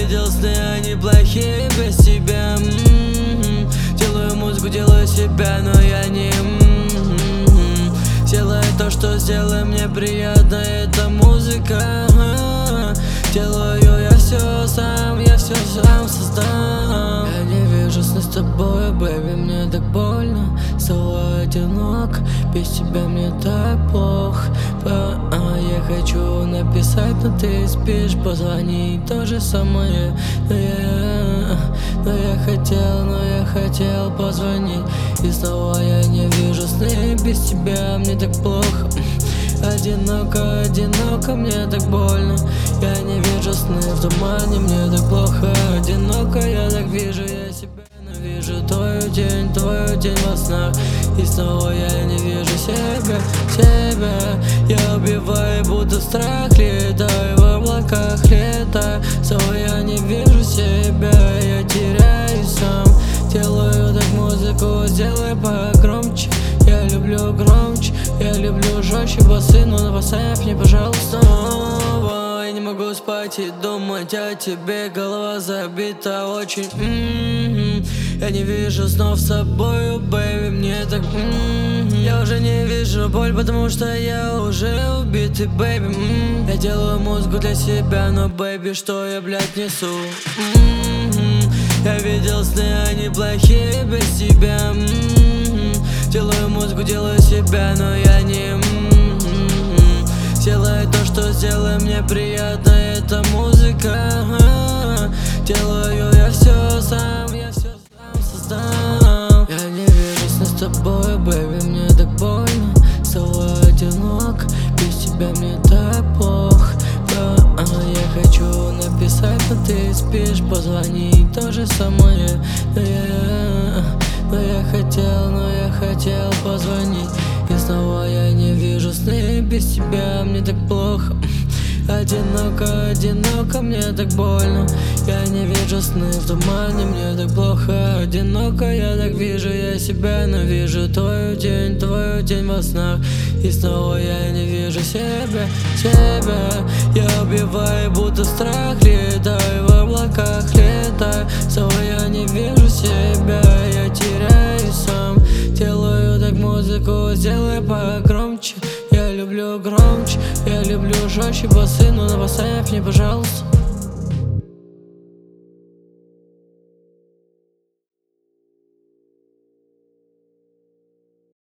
видел сны, они плохие без тебя. Делаю музыку, делаю себя, но я не делаю то, что сделай мне приятно, это музыка. Делаю я все сам, я все сам создам. Я не вижу сны с тобой, бэйби, мне так больно. Стала одинок, без тебя мне так плохо. Я хочу написать, но ты спишь. Позвонить то же самое. Но я хотел позвонить. И снова я не вижу сны, без тебя мне так плохо. Одиноко, одиноко, мне так больно. Я не вижу сны в тумане, мне так плохо. Одиноко, я так вижу я себя, но вижу твою тень во снах. И снова я не вижу себя. Я убиваю, будто страх, летаю в облаках, летаю. Снова я не вижу себя, я теряюсь сам. Делаю так музыку, сделай погромче. Я люблю громче, я люблю жестче басы, но поставь мне, пожалуйста, снова. Я не могу спать и думать о тебе, голова забита очень. Я не вижу снов с собою, бэйби, мне так. Я уже не вижу боль, потому что я уже убитый, бэйби. Я делаю музыку для себя, но, бэйби, что я, блядь, несу? Я видел сны, они плохие без тебя. Делаю музыку, делаю себя, но я не делаю то, что сделай мне приятно, это музыка. Делаю я все сам, я все сам создам. Я не вижу сны с тобой, бэйби, мне так больно. Стала одинок, без тебя мне так плохо. Я хочу написать, но ты спишь. Позвонить то же самое. Но я хотел позвонить. И снова я не вижу сны, без тебя мне так плохо. Одиноко, одиноко, мне так больно. Я не вижу сны в тумане, мне так плохо. Одиноко, я так вижу я себя, но вижу твою тень во снах. И снова я не вижу себя. Я убиваю, будто страх, летаю в облаках, летаю. Снова я не вижу себя, я теряюсь сам. Делаю так музыку, сделай погромче. Я люблю громче, я люблю жестче басы, но поставь мне, пожалуйста.